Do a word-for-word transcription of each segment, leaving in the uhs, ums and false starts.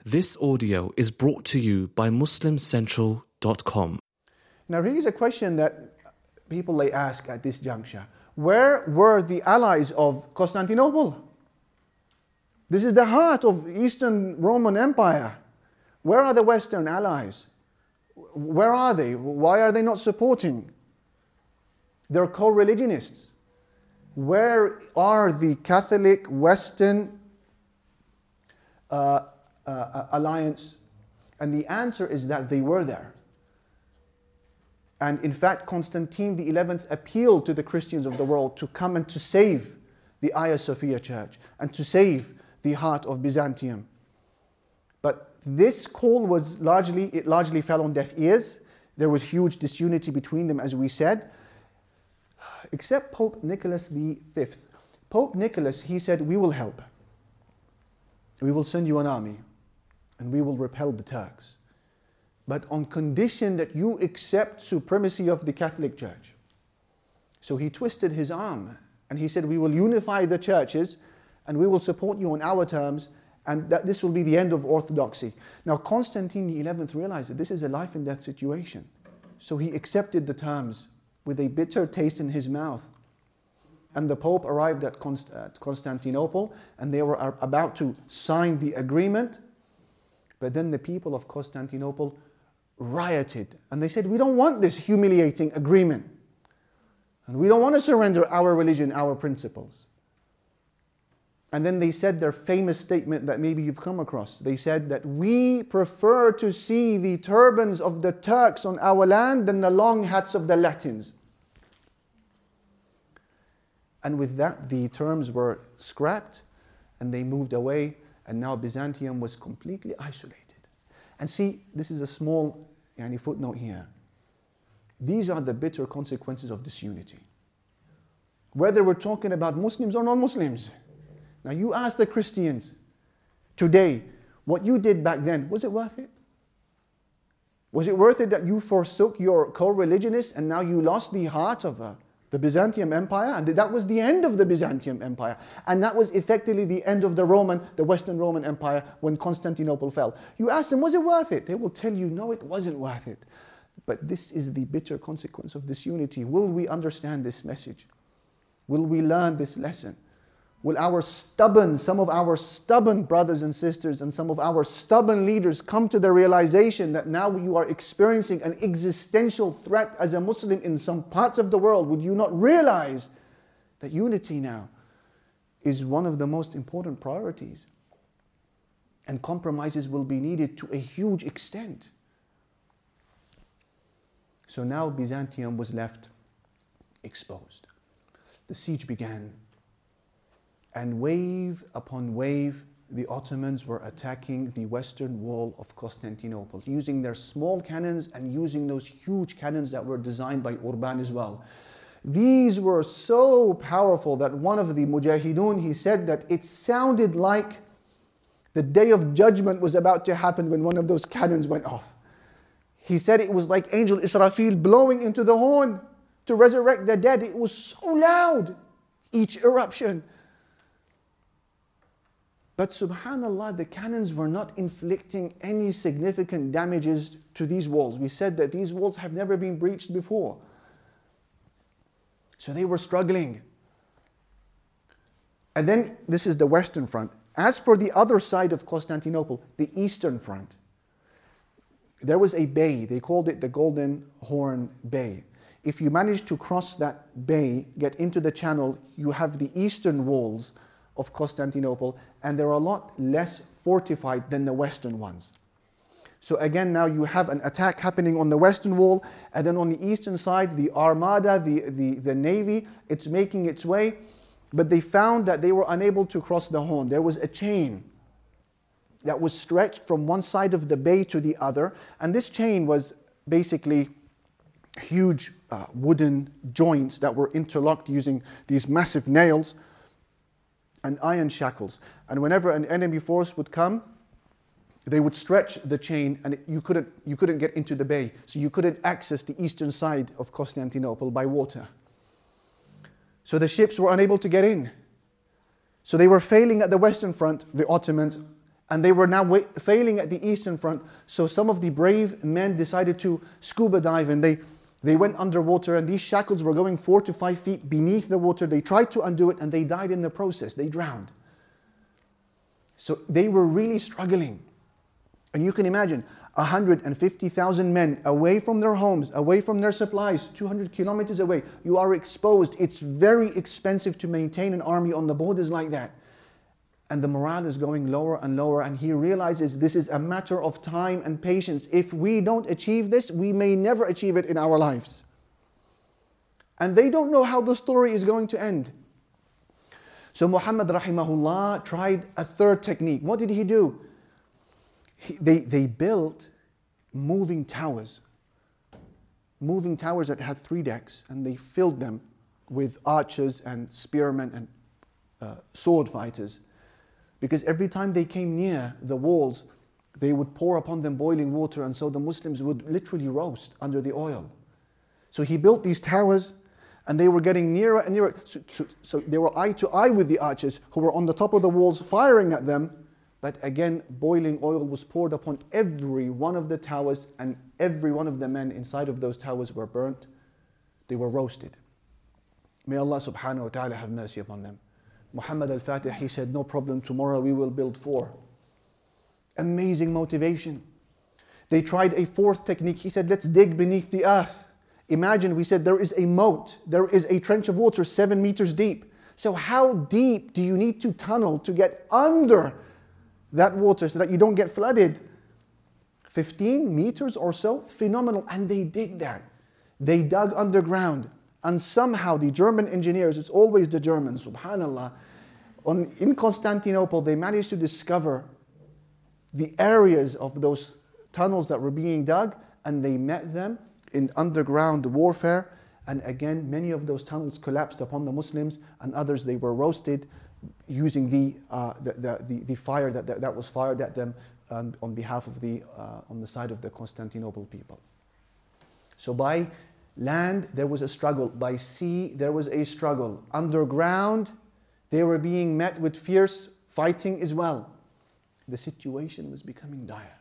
This audio is brought to you by muslim central dot com. Now here's a question that people may ask at this juncture. Where were the allies of Constantinople? This is the heart of Eastern Roman Empire. Where are the Western allies? Where are they? Why are they not supporting? They're co-religionists. Where are the Catholic Western uh, uh, alliance? And the answer is that they were there. And in fact, Constantine the eleventh appealed to the Christians of the world to come and to save the Hagia Sophia Church and to save the heart of Byzantium. But this call was largely, it largely fell on deaf ears. There was huge disunity between them, as we said, except Pope Nicholas the fifth. Pope Nicholas, he said, we will help. We will send you an army and we will repel the Turks, but on condition that you accept supremacy of the Catholic Church. So he twisted his arm and he said, we will unify the churches and we will support you on our terms, and that this will be the end of orthodoxy. Now Constantine the eleventh realized that this is a life and death situation. So he accepted the terms with a bitter taste in his mouth. And the Pope arrived at, Const- at Constantinople and they were about to sign the agreement. But then the people of Constantinople rioted and they said, we don't want this humiliating agreement. And we don't want to surrender our religion, our principles. And then they said their famous statement that maybe you've come across. They said that we prefer to see the turbans of the Turks on our land than the long hats of the Latins. And with that, the terms were scrapped and they moved away, and now Byzantium was completely isolated. And see, this is a small yani, footnote here. These are the bitter consequences of disunity. Whether we're talking about Muslims or non-Muslims. Now you ask the Christians today, what you did back then, was it worth it? Was it worth it that you forsook your co-religionists and now you lost the heart of uh, the Byzantium Empire? And that was the end of the Byzantium Empire. And that was effectively the end of the Roman, the Western Roman Empire when Constantinople fell. You ask them, was it worth it? They will tell you, no, it wasn't worth it. But this is the bitter consequence of disunity. Will we understand this message? Will we learn this lesson? Will our stubborn, some of our stubborn brothers and sisters and some of our stubborn leaders come to the realization that now you are experiencing an existential threat as a Muslim in some parts of the world? Would you not realize that unity now is one of the most important priorities? And compromises will be needed to a huge extent. So now Byzantium was left exposed. The siege began. And wave upon wave, the Ottomans were attacking the western wall of Constantinople, using their small cannons and using those huge cannons that were designed by Urban as well. These were so powerful that one of the Mujahideen, he said that it sounded like the day of judgment was about to happen when one of those cannons went off. He said it was like Angel Israfil blowing into the horn to resurrect the dead. It was so loud, each eruption. But subhanAllah, the cannons were not inflicting any significant damages to these walls. We said that these walls have never been breached before. So they were struggling. And then this is the western front. As for the other side of Constantinople, the eastern front, there was a bay. They called it the Golden Horn Bay. If you manage to cross that bay, get into the channel, you have the eastern walls of Constantinople, and they're a lot less fortified than the western ones. So again, now you have an attack happening on the western wall, and then on the eastern side, the armada, the, the, the navy, it's making its way, but they found that they were unable to cross the Horn. There was a chain that was stretched from one side of the bay to the other, and this chain was basically huge uh, wooden joints that were interlocked using these massive nails and iron shackles. And whenever an enemy force would come, they would stretch the chain and you couldn't, you couldn't get into the bay. So you couldn't access the eastern side of Constantinople by water. So the ships were unable to get in. So they were failing at the western front, the Ottomans, And they were now wa- failing at the Eastern Front. So some of the brave men decided to scuba dive, and they, they went underwater, and these shackles were going four to five feet beneath the water. They tried to undo it, and they died in the process. They drowned. So they were really struggling. And you can imagine, one hundred fifty thousand men away from their homes, away from their supplies, two hundred kilometers away. You are exposed. It's very expensive to maintain an army on the borders like that. And the morale is going lower and lower, and he realizes this is a matter of time and patience. If we don't achieve this, we may never achieve it in our lives. And they don't know how the story is going to end. So Muhammad rahimahullah tried a third technique. What did he do? He, they, they built moving towers. Moving towers that had three decks, and they filled them with archers and spearmen and uh, sword fighters. Because every time they came near the walls, they would pour upon them boiling water, and so the Muslims would literally roast under the oil. So he built these towers, and they were getting nearer and nearer. So, so, so they were eye to eye with the archers who were on the top of the walls firing at them. But again, boiling oil was poured upon every one of the towers, and every one of the men inside of those towers were burnt. They were roasted. May Allah subhanahu wa ta'ala have mercy upon them. Muhammad al-Fatih, he said, no problem, tomorrow we will build four. Amazing motivation. They tried a fourth technique. He said, let's dig beneath the earth. Imagine, we said, there is a moat. There is a trench of water seven meters deep. So how deep do you need to tunnel to get under that water so that you don't get flooded? fifteen meters or so? Phenomenal. And they did that. They dug underground. And somehow the German engineers, it's always the Germans, subhanallah, on, in Constantinople, they managed to discover the areas of those tunnels that were being dug, and they met them in underground warfare. And again, many of those tunnels collapsed upon the Muslims, and others, they were roasted using the, uh, the, the, the, the fire that, that, that was fired at them um, on behalf of the, uh, on the side of the Constantinople people. So by land, there was a struggle. By sea, there was a struggle. Underground, they were being met with fierce fighting as well. The situation was becoming dire.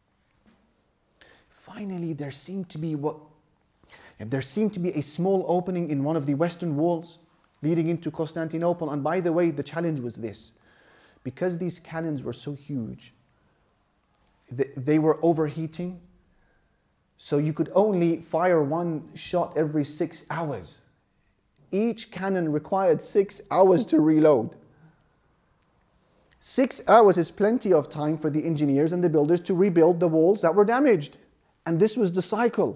Finally, there seemed to be what there seemed to be a small opening in one of the western walls leading into Constantinople. And by the way, the challenge was this. Because these cannons were so huge, they, they were overheating. So you could only fire one shot every six hours. Each cannon required six hours to reload. Six hours is plenty of time for the engineers and the builders to rebuild the walls that were damaged. And this was the cycle.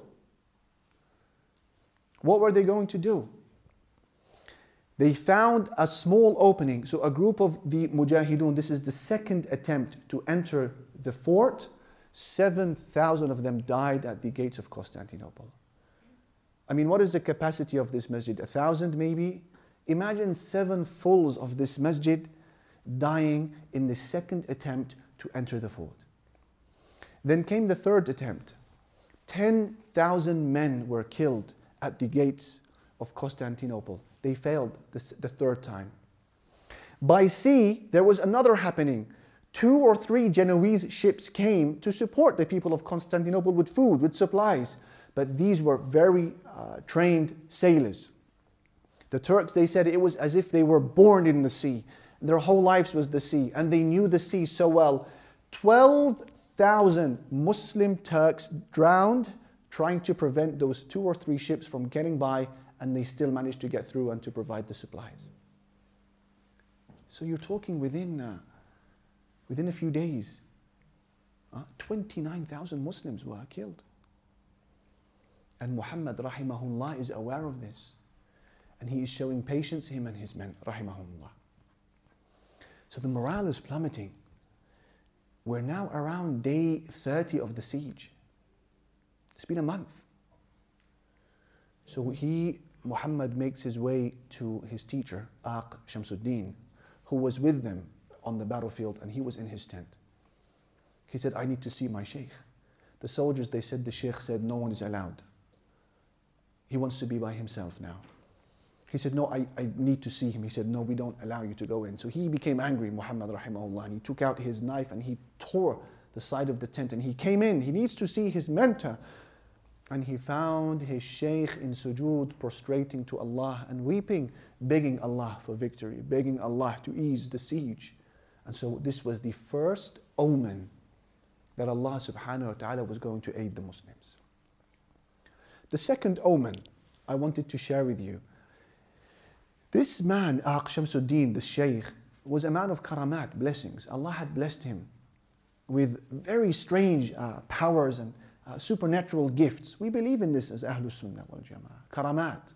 What were they going to do? They found a small opening. So a group of the Mujahideen, this is the second attempt to enter the fort. seven thousand of them died at the gates of Constantinople. I mean, what is the capacity of this masjid? A thousand maybe? Imagine seven fulls of this masjid dying in the second attempt to enter the fort. Then came the third attempt. ten thousand men were killed at the gates of Constantinople. They failed this, the third time. By sea, there was another happening. Two or three Genoese ships came to support the people of Constantinople with food, with supplies. But these were very uh, trained sailors. The Turks, they said it was as if they were born in the sea. Their whole lives was the sea, and they knew the sea so well. twelve thousand Muslim Turks drowned trying to prevent those two or three ships from getting by, and they still managed to get through and to provide the supplies. So you're talking within, uh, within a few days, uh, twenty-nine thousand Muslims were killed. And Muhammad rahimahullah is aware of this. And he is showing patience, him and his men, rahimahullah. So the morale is plummeting. We're now around day thirty of the siege. It's been a month. So he, Muhammad, makes his way to his teacher, Aq Shamsuddin, who was with them on the battlefield, and he was in his tent. He said, I need to see my sheikh. The soldiers, they said, the sheikh said, no one is allowed. He wants to be by himself now. He said, no, I, I need to see him. He said, no, we don't allow you to go in. So he became angry, Muhammad rahimahullah, and he took out his knife and he tore the side of the tent and he came in. He needs to see his mentor. And he found his shaykh in sujood, prostrating to Allah and weeping, begging Allah for victory, begging Allah to ease the siege. And so this was the first omen that Allah subhanahu wa ta'ala was going to aid the Muslims. The second omen I wanted to share with you. This man, Aq Shamsuddin, the shaykh, was a man of karamat, blessings. Allah had blessed him with very strange uh, powers and uh, supernatural gifts. We believe in this as Ahlus Sunnah wal Jama'ah, karamat.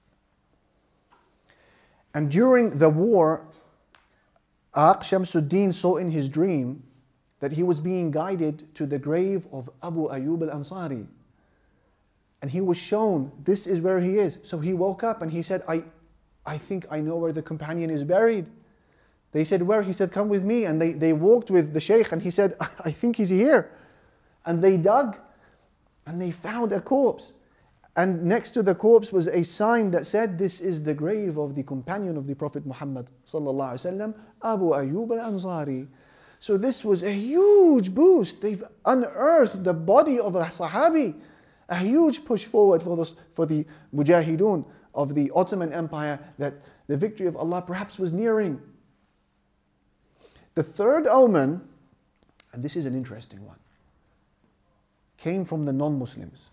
And during the war, Aq Shamsuddin saw in his dream that he was being guided to the grave of Abu Ayyub al-Ansari. And he was shown, this is where he is. So he woke up and he said, I, I think I know where the companion is buried. They said, where? He said, come with me. And they, they walked with the shaykh and he said, I think he's here. And they dug and they found a corpse. And next to the corpse was a sign that said, this is the grave of the companion of the Prophet Muhammad sallallahu alaihi wasallam, Abu Ayyub al-Ansari. So this was a huge boost. They've unearthed the body of a Sahabi. A huge push forward for, this, for the Mujahideen of the Ottoman Empire, that the victory of Allah perhaps was nearing. The third omen, and this is an interesting one, came from the non-Muslims.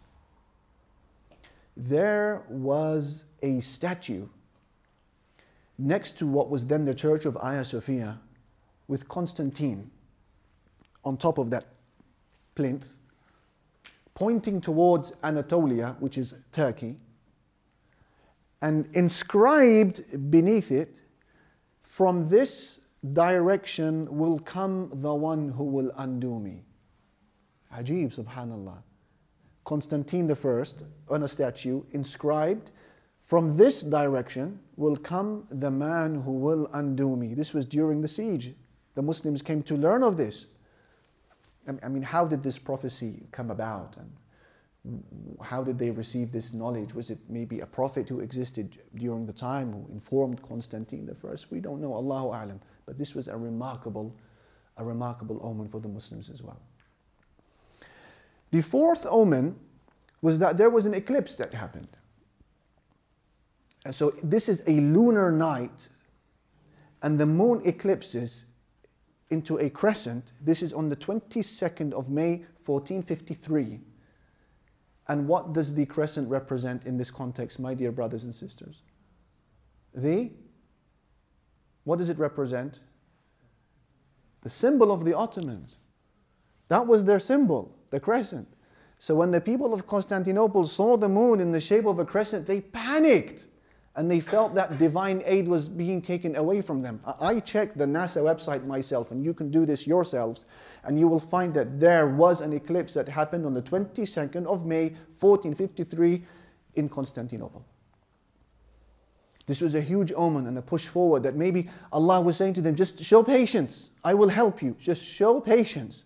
There was a statue next to what was then the church of Hagia Sophia, with Constantine on top of that plinth, pointing towards Anatolia, which is Turkey, and inscribed beneath it, from this direction will come the one who will undo me. Ajib, subhanallah. Constantine the First on a statue inscribed, from this direction will come the man who will undo me. This was during the siege. The Muslims came to learn of this. I mean, how did this prophecy come about? And how did they receive this knowledge? Was it maybe a prophet who existed during the time who informed Constantine the First? We don't know, Allahu A'lam. But this was a remarkable, a remarkable omen for the Muslims as well. The fourth omen was that there was an eclipse that happened. And so this is a lunar night, and the moon eclipses into a crescent. This is on the twenty-second of May, fourteen fifty-three. And what does the crescent represent in this context, my dear brothers and sisters? The, what does it represent? The symbol of the Ottomans. That was their symbol, the crescent. So when the people of Constantinople saw the moon in the shape of a crescent, they panicked. And they felt that divine aid was being taken away from them. I checked the NASA website myself, and you can do this yourselves, and you will find that there was an eclipse that happened on the twenty-second of May, fourteen fifty-three, in Constantinople. This was a huge omen and a push forward that maybe Allah was saying to them, just show patience. I will help you. Just show patience.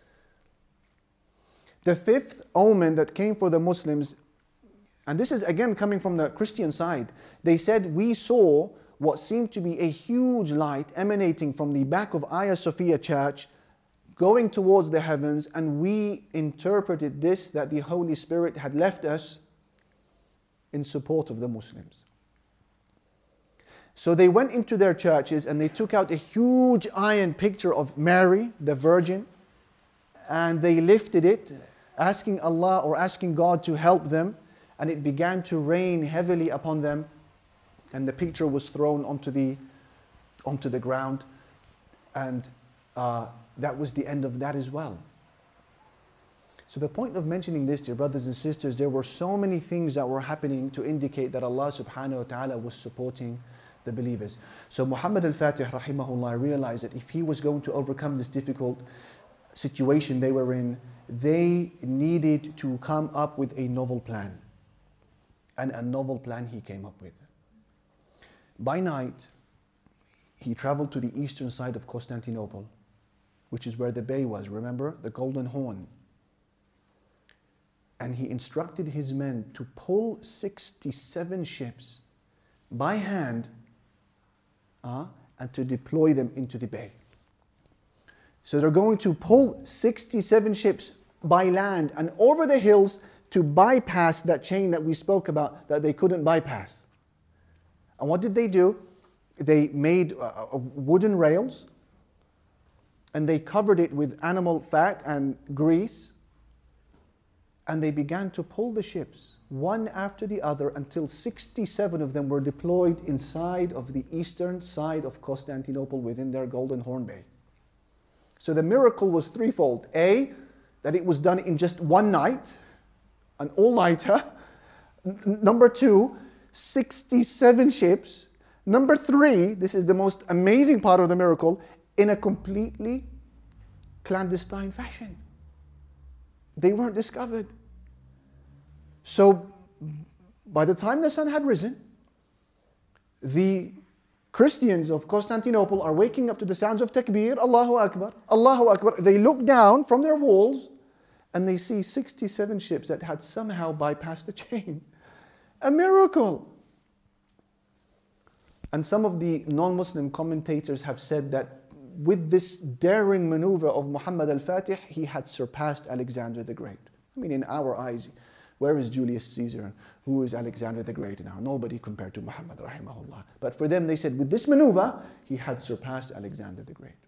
The fifth omen that came for the Muslims, and this is again coming from the Christian side. They said, we saw what seemed to be a huge light emanating from the back of Hagia Sophia church, going towards the heavens, and we interpreted this, that the Holy Spirit had left us in support of the Muslims. So they went into their churches and they took out a huge iron picture of Mary, the Virgin, and they lifted it, asking Allah or asking God to help them. And it began to rain heavily upon them, and the picture was thrown onto the, onto the ground, and uh, that was the end of that as well. So the point of mentioning this, dear brothers and sisters, there were so many things that were happening to indicate that Allah subhanahu wa ta'ala was supporting the believers. So Muhammad al-Fatih rahimahullah realized that if he was going to overcome this difficult situation they were in, they needed to come up with a novel plan. And a novel plan he came up with. By night, he traveled to the eastern side of Constantinople, which is where the bay was, remember? The Golden Horn. And he instructed his men to pull sixty-seven ships by hand uh, and to deploy them into the bay. So they're going to pull sixty-seven ships by land and over the hills to bypass that chain that we spoke about that they couldn't bypass. And what did they do? They made uh, wooden rails and they covered it with animal fat and grease, and they began to pull the ships one after the other until sixty-seven of them were deployed inside of the eastern side of Constantinople within their Golden Horn Bay. So the miracle was threefold. A, that it was done in just one night, an all-nighter. N- number two, sixty-seven ships. Number three, this is the most amazing part of the miracle, in a completely clandestine fashion. They weren't discovered. So by the time the sun had risen, the Christians of Constantinople are waking up to the sounds of takbir, Allahu Akbar, Allahu Akbar. They look down from their walls and they see sixty-seven ships that had somehow bypassed the chain. A miracle. And some of the non-Muslim commentators have said that with this daring maneuver of Muhammad al-Fatih, he had surpassed Alexander the Great. I mean, in our eyes, where is Julius Caesar? Who is Alexander the Great now? Nobody compared to Muhammad, rahimahullah. But for them, they said, with this maneuver, he had surpassed Alexander the Great.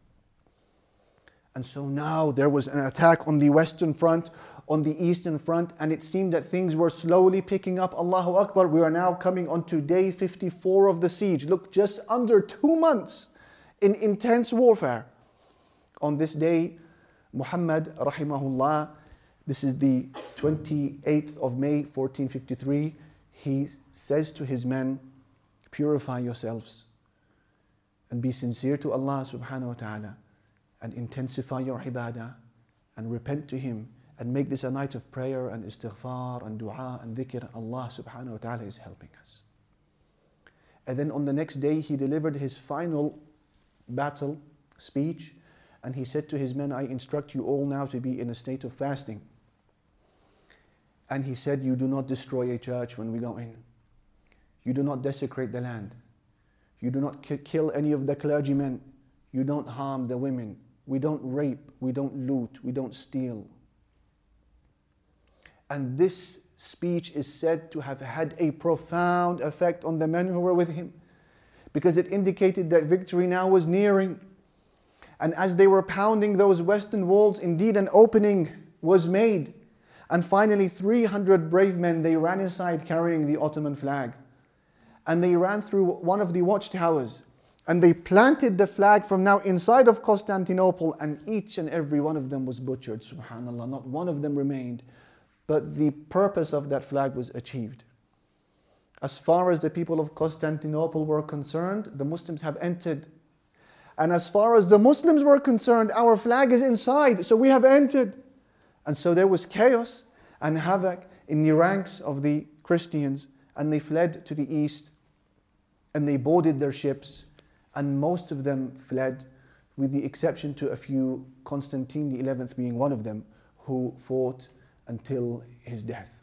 And so now there was an attack on the Western Front, on the Eastern Front, and it seemed that things were slowly picking up. Allahu Akbar, we are now coming on to day fifty-four of the siege. Look, just under two months in intense warfare. On this day, Muhammad, rahimahullah, this is the twenty-eighth of May, fourteen fifty-three, he says to his men, purify yourselves and be sincere to Allah subhanahu wa ta'ala and intensify your ibadah and repent to Him and make this a night of prayer and istighfar and dua and dhikr. Allah subhanahu wa ta'ala is helping us. And then on the next day, he delivered his final battle speech and he said to his men, I instruct you all now to be in a state of fasting. And he said, you do not destroy a church when we go in. You do not desecrate the land. You do not ki- kill any of the clergymen. You don't harm the women. We don't rape. We don't loot. We don't steal. And this speech is said to have had a profound effect on the men who were with him, because it indicated that victory now was nearing. And as they were pounding those western walls, indeed an opening was made. And finally, three hundred brave men, they ran inside carrying the Ottoman flag. And they ran through one of the watchtowers. And they planted the flag from now inside of Constantinople, and each and every one of them was butchered, subhanAllah. Not one of them remained. But the purpose of that flag was achieved. As far as the people of Constantinople were concerned, the Muslims have entered. And as far as the Muslims were concerned, our flag is inside, so we have entered. And so there was chaos and havoc in the ranks of the Christians, and they fled to the east, and they boarded their ships, and most of them fled, with the exception to a few, Constantine the eleventh being one of them, who fought until his death.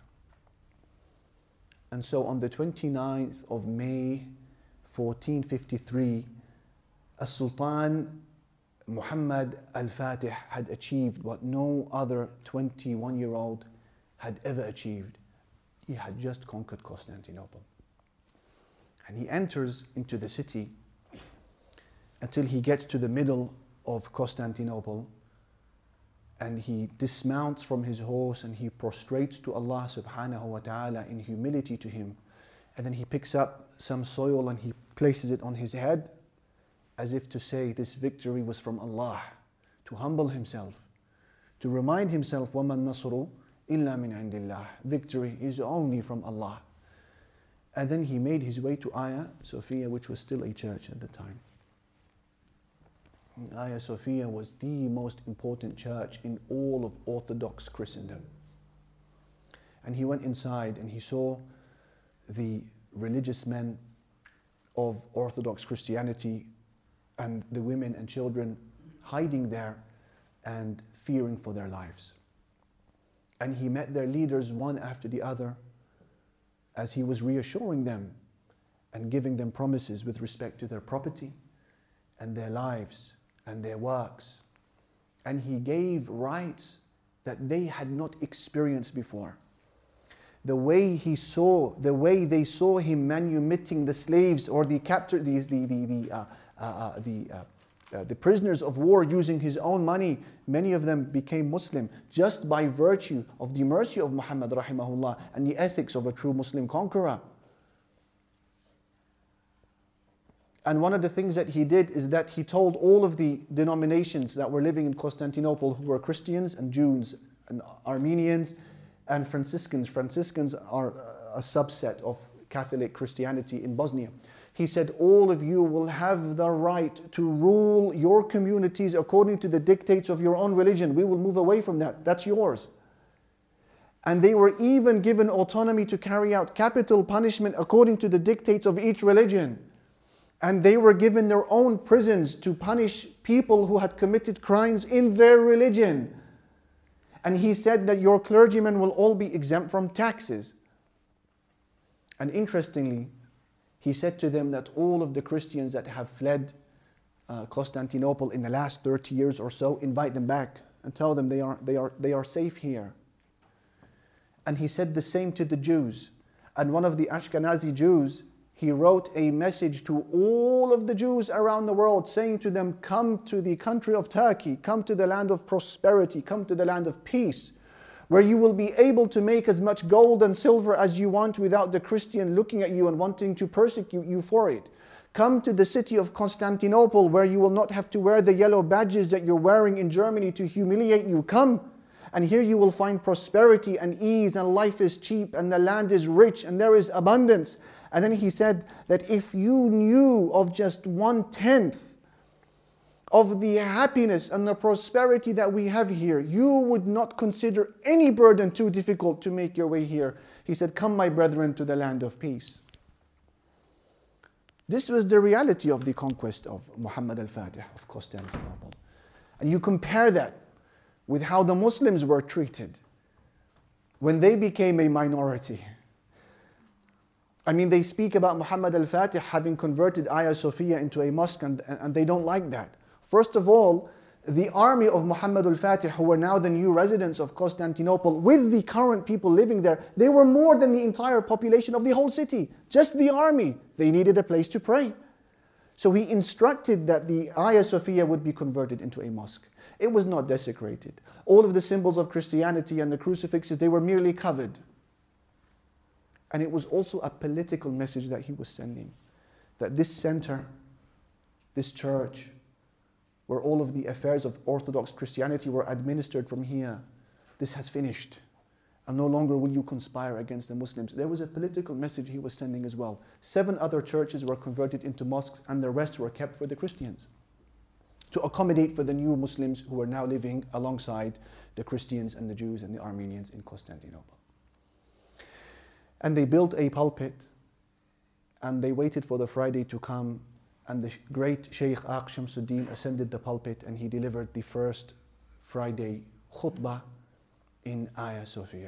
And so on the twenty-ninth of May, fourteen fifty-three, As-Sultan Muhammad al-Fatih had achieved what no other twenty-one-year-old had ever achieved. He had just conquered Constantinople. And he enters into the city until he gets to the middle of Constantinople, and he dismounts from his horse and he prostrates to Allah subhanahu wa ta'ala in humility to Him. And then he picks up some soil and he places it on his head, as if to say this victory was from Allah, to humble himself, to remind himself, وَمَا النَّصْرُ إِلَّا مِنْ عِنْدِ اللَّهِ. Victory is only from Allah. And then he made his way to Hagia Sophia, which was still a church at the time. Hagia Sophia was the most important church in all of Orthodox Christendom. And he went inside and he saw the religious men of Orthodox Christianity and the women and children hiding there and fearing for their lives. And he met their leaders one after the other as he was reassuring them and giving them promises with respect to their property and their lives and their works. And He gave rights that they had not experienced before. The way He saw, the way they saw Him manumitting the slaves or the captor, the the the the, uh, uh, uh, the, uh, uh, the prisoners of war using His own money, many of them became Muslim just by virtue of the mercy of Muhammad rahimahullah and the ethics of a true Muslim conqueror. And one of the things that He did is that He told all of the denominations that were living in Constantinople, who were Christians and Jews and Armenians and Franciscans. Franciscans are a subset of Catholic Christianity in Bosnia. He said, all of you will have the right to rule your communities according to the dictates of your own religion. We will move away from that. That's yours. And they were even given autonomy to carry out capital punishment according to the dictates of each religion. And they were given their own prisons to punish people who had committed crimes in their religion. And He said that your clergymen will all be exempt from taxes. And interestingly, He said to them that all of the Christians that have fled uh, Constantinople in the last thirty years or so, invite them back and tell them they are, they are, they are safe here. And He said the same to the Jews. And one of the Ashkenazi Jews, he wrote a message to all of the Jews around the world saying to them, come to the country of Turkey, come to the land of prosperity, come to the land of peace, where you will be able to make as much gold and silver as you want without the Christian looking at you and wanting to persecute you for it. Come to the city of Constantinople, where you will not have to wear the yellow badges that you're wearing in Germany to humiliate you. Come, and here you will find prosperity and ease, and life is cheap, and the land is rich, and there is abundance. And then he said that if you knew of just one-tenth of the happiness and the prosperity that we have here, you would not consider any burden too difficult to make your way here. He said, come, my brethren, to the land of peace. This was the reality of the conquest of Muhammad al-Fatih of Constantinople. And you compare that with how the Muslims were treated when they became a minority. I mean, they speak about Muhammad al-Fatih having converted Hagia Sophia into a mosque, and, and they don't like that. First of all, the army of Muhammad al-Fatih, who were now the new residents of Constantinople, with the current people living there, they were more than the entire population of the whole city. Just the army. They needed a place to pray. So he instructed that the Hagia Sophia would be converted into a mosque. It was not desecrated. All of the symbols of Christianity and the crucifixes, they were merely covered. And it was also a political message that he was sending. That this center, this church, where all of the affairs of Orthodox Christianity were administered from here, this has finished. And no longer will you conspire against the Muslims. There was a political message he was sending as well. Seven other churches were converted into mosques, and the rest were kept for the Christians, to accommodate for the new Muslims who were now living alongside the Christians and the Jews and the Armenians in Constantinople. And they built a pulpit, and they waited for the Friday to come, and the great Shaykh Aq Shamsuddin ascended the pulpit, and he delivered the first Friday khutbah in Hagia Sophia.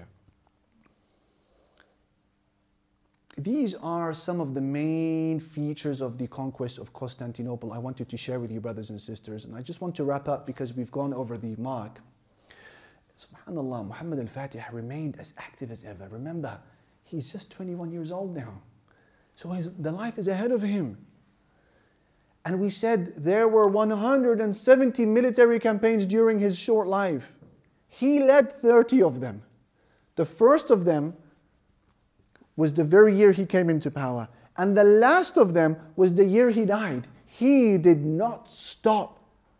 These are some of the main features of the conquest of Constantinople I wanted to share with you, brothers and sisters. And I just want to wrap up because we've gone over the mark. SubhanAllah, Muhammad al-Fatih remained as active as ever. Remember, he's just twenty-one years old now. So his, the life is ahead of him. And we said there were one hundred seventy military campaigns during his short life. He led thirty of them. The first of them was the very year he came into power. And the last of them was the year he died. He did not stop.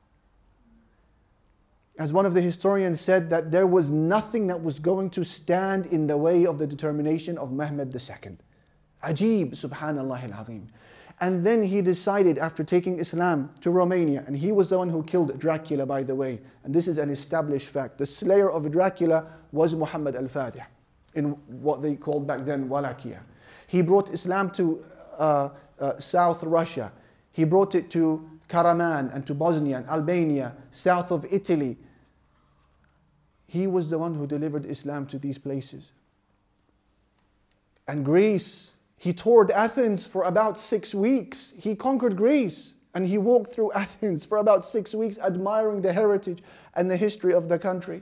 As one of the historians said, that there was nothing that was going to stand in the way of the determination of Mehmed the Second. Ajib, subhanallah al-azim. And then he decided, after taking Islam to Romania, and he was the one who killed Dracula, by the way, and this is an established fact. The slayer of Dracula was Muhammad al-Fatih, in what they called back then Wallachia. He brought Islam to uh, uh, South Russia. He brought it to Karaman and to Bosnia and Albania, south of Italy. He was the one who delivered Islam to these places. And Greece, He toured Athens for about six weeks. He conquered Greece and he walked through Athens for about six weeks admiring the heritage and the history of the country.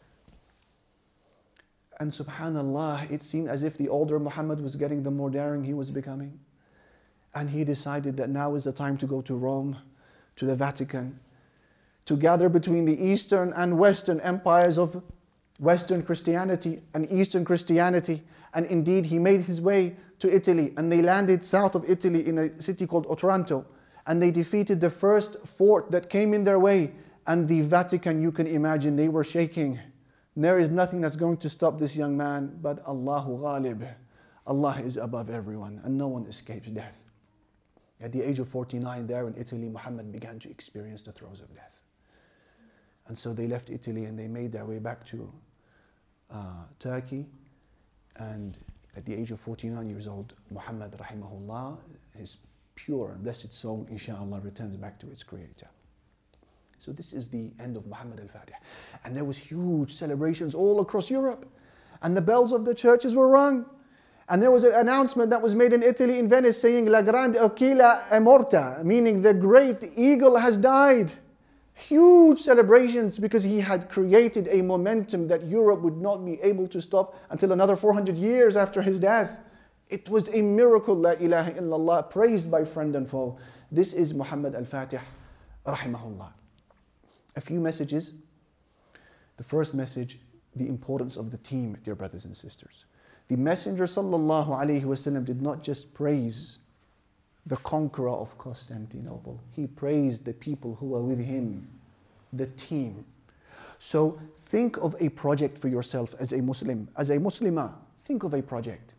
And subhanallah, it seemed as if the older Muhammad was getting, the more daring he was becoming. And he decided that now is the time to go to Rome, to the Vatican, to gather between the Eastern and Western empires of Western Christianity and Eastern Christianity. And indeed, he made his way to Italy, and they landed south of Italy in a city called Otranto. And they defeated the first fort that came in their way. And the Vatican, you can imagine, they were shaking. There is nothing that's going to stop this young man but Allahu Ghalib. Allah is above everyone and no one escapes death. At the age of forty-nine there in Italy, Muhammad began to experience the throes of death. And so they left Italy and they made their way back to uh, Turkey. And at the age of forty-nine years old, Muhammad rahimahullah, his pure and blessed soul, inshallah, returns back to its creator. So this is the end of Muhammad al-Fatih. And there was huge celebrations all across Europe. And the bells of the churches were rung. And there was an announcement that was made in Italy, in Venice, saying, La grande aquila è morta, meaning the great eagle has died. Huge celebrations because he had created a momentum that Europe would not be able to stop until another four hundred years after his death. It was a miracle, la ilaha illallah, praised by friend and foe. This is Muhammad al-Fatih, rahimahullah. A few messages. The first message, the importance of the team, dear brothers and sisters. The Messenger sallallahu alaihi wasallam did not just praise the conqueror of Constantinople. He praised the people who were with him, the team. So think of a project for yourself as a Muslim, as a Muslimah. Think of a project.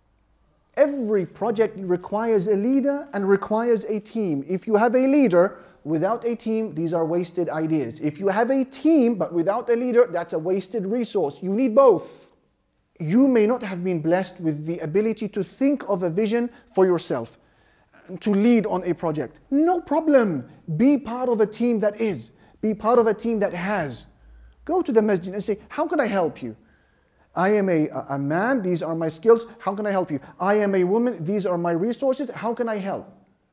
Every project requires a leader and requires a team. If you have a leader without a team, these are wasted ideas. If you have a team but without a leader, that's a wasted resource. You need both. You may not have been blessed with the ability to think of a vision for yourself, to lead on a project. No problem. Be part of a team that is. Be part of a team that has. Go to the masjid and say, how can I help you? I am a, a man, these are my skills, how can I help you? I am a woman, these are my resources, how can I help?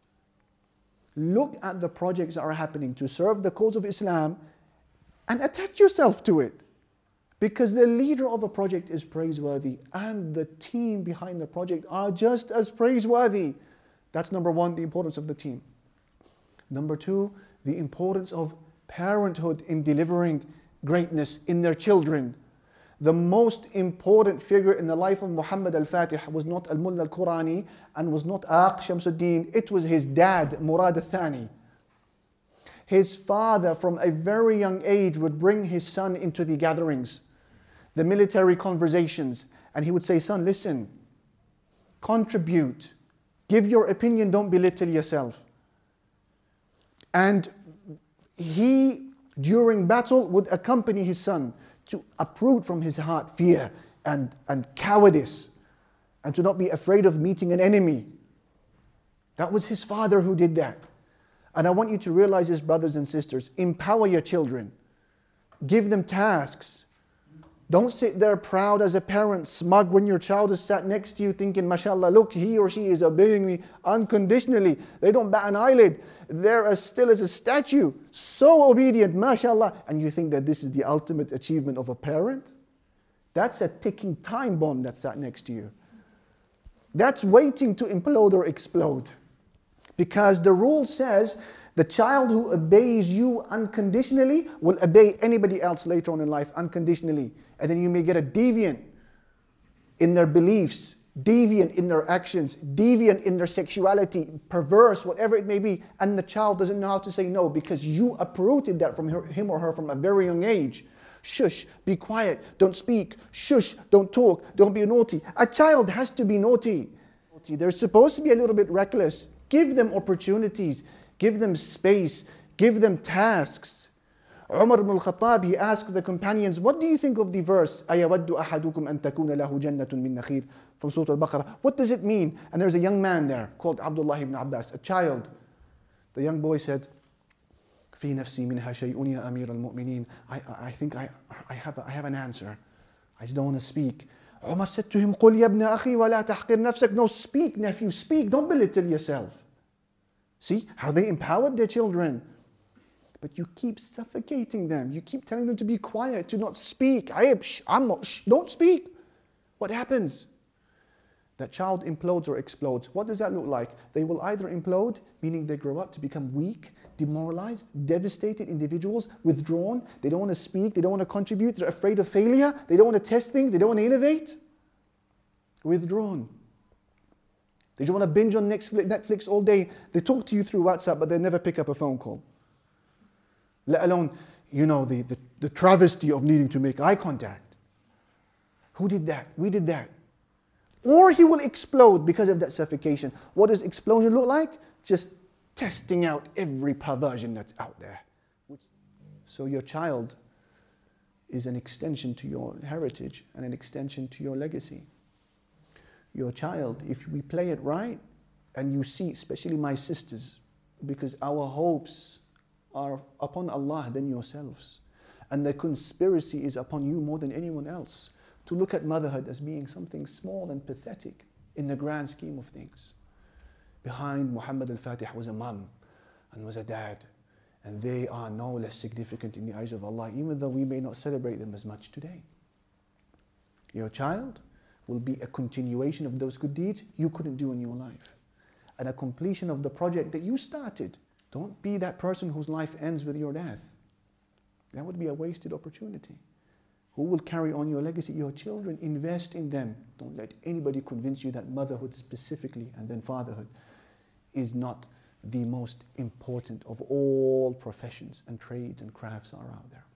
Look at the projects that are happening to serve the cause of Islam and attach yourself to it. Because the leader of a project is praiseworthy and the team behind the project are just as praiseworthy. That's number one, the importance of the team. Number two, the importance of parenthood in delivering greatness in their children. The most important figure in the life of Muhammad al-Fatih was not Al-Mullah al-Qurani and was not Aq Shamsuddin. It was his dad, Murad al-Thani. His father from a very young age would bring his son into the gatherings, the military conversations, and he would say, son, listen, contribute, give your opinion, don't belittle yourself. And he, during battle, would accompany his son to uproot from his heart fear and, and cowardice, and to not be afraid of meeting an enemy. That was his father who did that. And I want you to realize this, brothers and sisters, empower your children. Give them tasks. Don't sit there proud as a parent, smug when your child is sat next to you thinking, mashallah, look, he or she is obeying me unconditionally. They don't bat an eyelid. They're as still as a statue, so obedient, mashallah. And you think that this is the ultimate achievement of a parent? That's a ticking time bomb that's sat next to you. That's waiting to implode or explode. Because the rule says the child who obeys you unconditionally will obey anybody else later on in life unconditionally. And then you may get a deviant in their beliefs, deviant in their actions, deviant in their sexuality, perverse, whatever it may be. And the child doesn't know how to say no because you uprooted that from her, him or her from a very young age. Shush, be quiet, don't speak. Shush, don't talk, don't be naughty. A child has to be naughty. They're supposed to be a little bit reckless. Give them opportunities, give them space, give them tasks. Umar ibn al-Khattab, he asked the companions, what do you think of the verse, أَيَوَدُّ أَحَدُكُمْ أَن تَكُونَ لَهُ جَنَّةٌ مِّن نَخِيلٍ, from Surah Al-Baqarah? What does it mean? And there's a young man there called Abdullah ibn Abbas, a child. The young boy said, في نفسي منها شيء يا أمير المؤمنين. I, I think I, I, have, I have an answer. I just don't want to speak. Umar said to him, قُلْ يَا ابْنَ أَخِي وَلَا تَحْقِرْ نَفْسَكَ. No, speak, nephew, speak. Don't belittle yourself. See how they empowered their children. But you keep suffocating them. You keep telling them to be quiet, to not speak. I am, shh, I'm not, shh, don't speak. What happens? That child implodes or explodes. What does that look like? They will either implode, meaning they grow up to become weak, demoralized, devastated individuals, withdrawn. They don't want to speak. They don't want to contribute. They're afraid of failure. They don't want to test things. They don't want to innovate. Withdrawn. They just want to binge on Netflix all day. They talk to you through WhatsApp, but they never pick up a phone call. Let alone, you know, the, the, the travesty of needing to make eye contact. Who did that? We did that. Or he will explode because of that suffocation. What does explosion look like? Just testing out every perversion that's out there. So your child is an extension to your heritage and an extension to your legacy. Your child, if we play it right, and you see, especially my sisters, because our hopes are upon Allah than yourselves. And the conspiracy is upon you more than anyone else. To look at motherhood as being something small and pathetic in the grand scheme of things. Behind Muhammad al-Fatih was a mum and was a dad. And they are no less significant in the eyes of Allah, even though we may not celebrate them as much today. Your child will be a continuation of those good deeds you couldn't do in your life. And a completion of the project that you started. Don't be that person whose life ends with your death. That would be a wasted opportunity. Who will carry on your legacy? Your children. Invest in them. Don't let anybody convince you that motherhood specifically, and then fatherhood, is not the most important of all professions and trades and crafts are out there.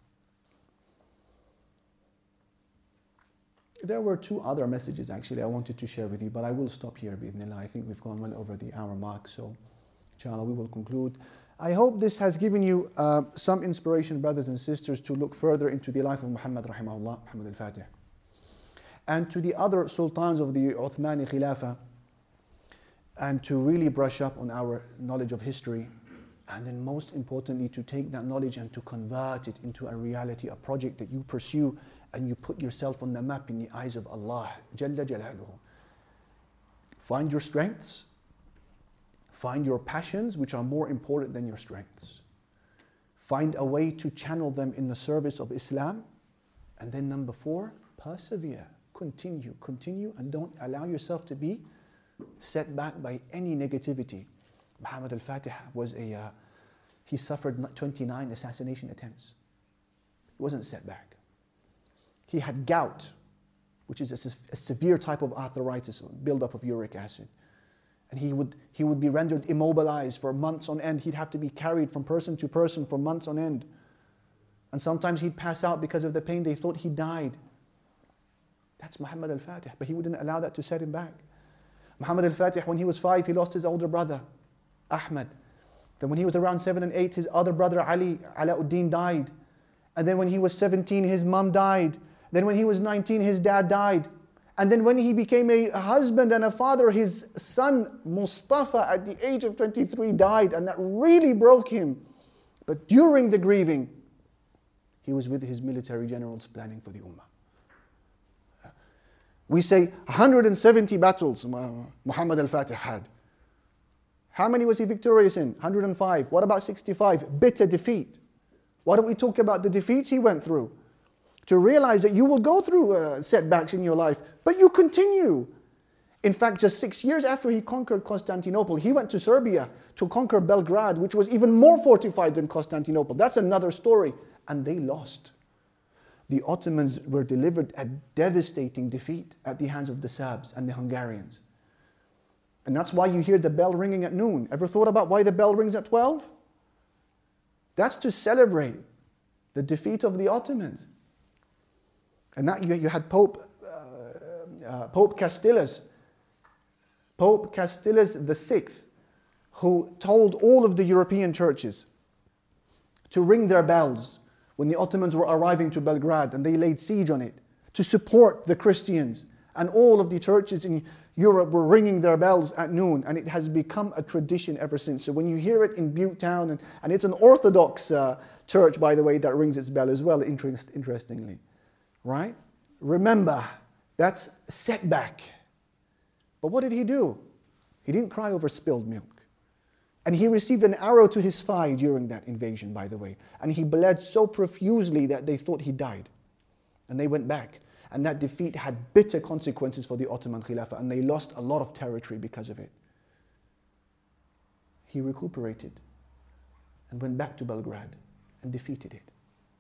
There were two other messages actually I wanted to share with you, but I will stop here, bi'idhnillah. I think we've gone well over the hour mark, so inshallah we will conclude. I hope this has given you uh, some inspiration, brothers and sisters, to look further into the life of Muhammad rahimahullah, Muhammad al-Fatih, and to the other sultans of the Uthmani Khilafah, and to really brush up on our knowledge of history, and then most importantly to take that knowledge and to convert it into a reality, a project that you pursue, and you put yourself on the map in the eyes of Allah Jalla Jalaluhu. Find your strengths, find your passions which are more important than your strengths. Find a way to channel them in the service of Islam. And then number four, persevere, continue, continue, and don't allow yourself to be set back by any negativity. Muhammad al-Fatih was a, uh, he suffered twenty-nine assassination attempts. He wasn't set back. He had gout, which is a, a severe type of arthritis, buildup of uric acid. And he would, he would be rendered immobilized for months on end. He'd have to be carried from person to person for months on end. And sometimes he'd pass out because of the pain. They thought he died. That's Muhammad al-Fatih, but he wouldn't allow that to set him back. Muhammad al-Fatih, when he was five, he lost his older brother, Ahmad. Then when he was around seven and eight, his other brother, Ali, Alauddin, died. And then when he was seventeen, his mum died. Then when he was nineteen, his dad died. And then when he became a husband and a father, his son, Mustafa, at the age of twenty-three, died. And that really broke him. But during the grieving, he was with his military generals planning for the Ummah. We say one hundred seventy battles Muhammad al-Fatih had. How many was he victorious in? one hundred five. What about sixty-five? Bitter defeat. Why don't we talk about the defeats he went through? To realize that you will go through uh, setbacks in your life, but you continue. In fact, just six years after he conquered Constantinople, he went to Serbia to conquer Belgrade, which was even more fortified than Constantinople. That's another story. And they lost. The Ottomans were delivered a devastating defeat at the hands of the Serbs and the Hungarians. And that's why you hear the bell ringing at noon. Ever thought about why the bell rings at twelve? That's to celebrate the defeat of the Ottomans. And that you, you had Pope, uh, uh, Pope Castillas, Pope Castillas the sixth, who told all of the European churches to ring their bells when the Ottomans were arriving to Belgrade, and they laid siege on it to support the Christians. And all of the churches in Europe were ringing their bells at noon, and it has become a tradition ever since. So when you hear it in Butte Town, and, and it's an Orthodox uh, church, by the way, that rings its bell as well, interest, interestingly. Right? Remember, That's a setback. But what did he do? He didn't cry over spilled milk. And he received an arrow to his thigh during that invasion, by the way. And he bled so profusely that they thought he died. And they went back. And that defeat had bitter consequences for the Ottoman Khilafah, and they lost a lot of territory because of it. He recuperated and went back to Belgrade and defeated it.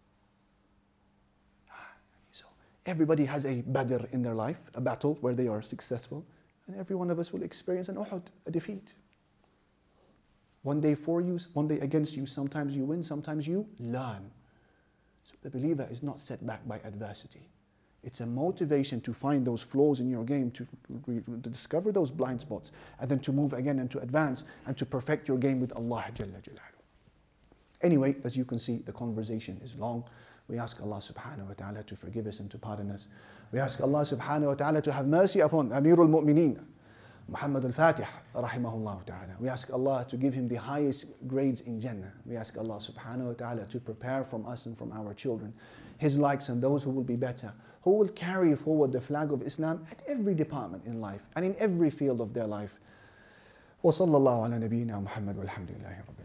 So everybody has a Badr in their life, a battle where they are successful, and every one of us will experience an Uhud, a defeat. One day for you, one day against you. Sometimes you win, sometimes you learn. So the believer is not set back by adversity. It's a motivation to find those flaws in your game, to, to discover those blind spots, and then to move again and to advance and to perfect your game with Allah Jalla Jalaluhu. Anyway, as you can see, the conversation is long. We ask Allah subhanahu wa ta'ala to forgive us and to pardon us. We ask Allah subhanahu wa ta'ala to have mercy upon Amirul Mu'mineen, Muhammad al-Fatih, rahimahullah ta'ala. We ask Allah to give him the highest grades in Jannah. We ask Allah subhanahu wa ta'ala to prepare from us and from our children his likes and those who will be better, who will carry forward the flag of Islam at every department in life and in every field of their life. وصلى الله على نبينا محمد والحمد لله رب العالمين.